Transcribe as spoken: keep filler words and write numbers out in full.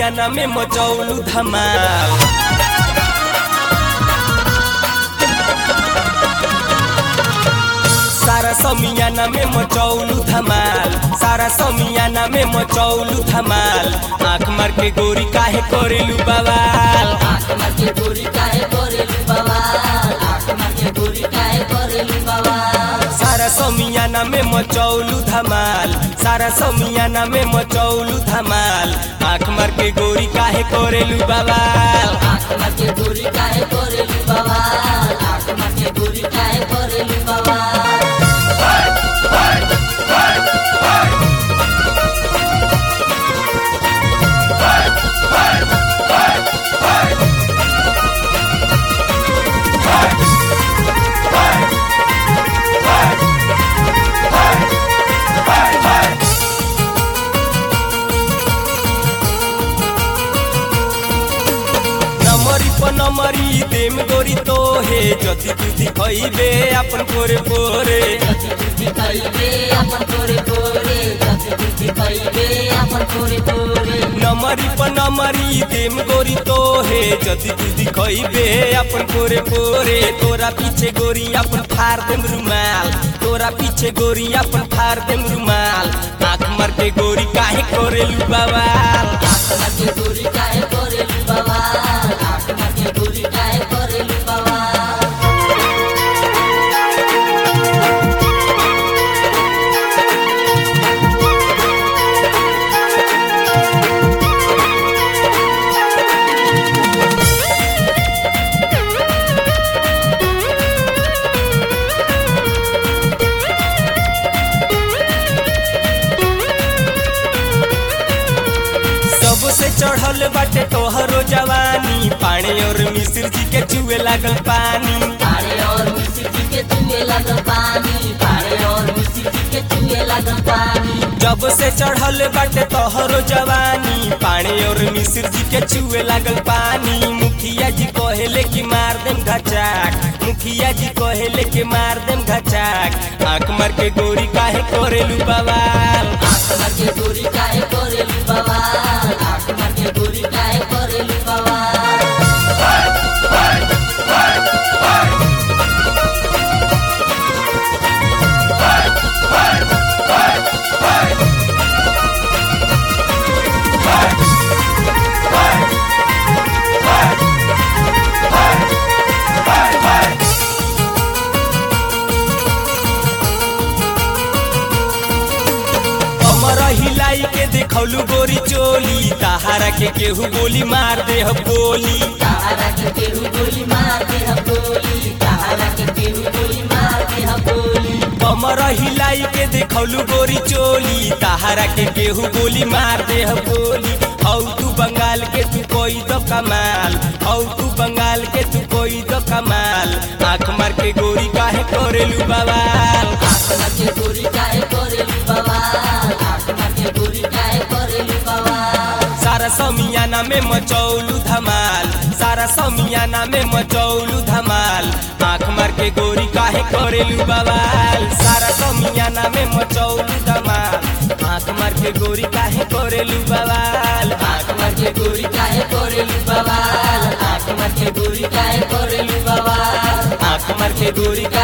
समियाना में मचौलू धमाल। सारा समियाना में मचौलू धमाल, सारा समियाना में मचौलू धमाल। आँख मार के गोरी काहे करेलू बवाल, आँख मार के गोरी काहे करेलू बवाल, आँख मार के गोरी काहे करेलू बवाल। सारा समियाना में मचौलू धमाल, सारा समियाना में मचौलू धमाल। आँख मार के गोरी काहे करेलू बवाल, आँख मार के गोरी काहे करेलू बवाल, आँख मार के गोरी काहे करेलू बवाल। नमरी देम गोरी तो हे जति तू दिखइबे अपन पोरे पोरे, जति तू दिखइबे अपन पोरे पोरे, जति तू दिखइबे अपन पोरे पोरे। नमरी पर नमरी देम गोरी तो हे जति तू दिखइबे अपन पोरे पोरे। तोरा पीछे गोरी अपन फाड़ देम रुमाल, तोरा पीछे गोरी अपन फाड़ देम रुमाल। आँख मार के गोरी काहे करेलू बवाल, आँख मार के गोरी काहे करेलू बवाल, आँख मार के गोरी काहे करेलू बवाल। सबसे चढ़ल बाटे तोहरो जवानी, पानी और मिश्र जी के चुए लागल पानी। पानी और मिश्र जी के चुए लागल पानी, पानी और मिश्र जी के चुए लागल पानी। जब से चढ़ल बाटे तोहरो जवानी, पानी और मिश्र जी के चुए लागल पानी। मुखिया जी कहेले कि मार देम घचाक, मुखिया जी कहेले कि मार देम घचाक। आँख मार के गोरी काहे करेलू बवाल, आँख मार के गोरी काहे करेलू बवाल, आँख मार के गोरी काहे करेलू बवाल। हिलाई के देखौलू गोरी चोली, तहारा के केहू गोली मार दे हो गोली। तहारा के केहू गोली मार दे हो गोली, तहारा के केहू गोली मार दे हो गोली। कमर हिलाई के देखौलू गोरी चोली, तहारा के केहू गोली मार दे हो गोली। औ तू बंगाल के तू कोई दो कमाल, औ तू बंगाल के तू कोई दो कमाल। आँख मार के गोरी काहे करेलू बवाल, आँख मार के गोरी काहे करेलू बवाल, आँख मार के गोरी काहे करेलू बवाल। सारा समियाना में मचौलू धमाल, सारा समियाना में मचौलू धमाल। आँख मार के गोरी काहे करेलू बवाल, सारा समियाना में मचौलू धमाल। आँख मार के गोरी काहे करेलू बवाल, आँख मार के गोरी काहे करेलू बवाल, आँख मार के गोरी काहे करेलू बवाल, आँख मार के गोरी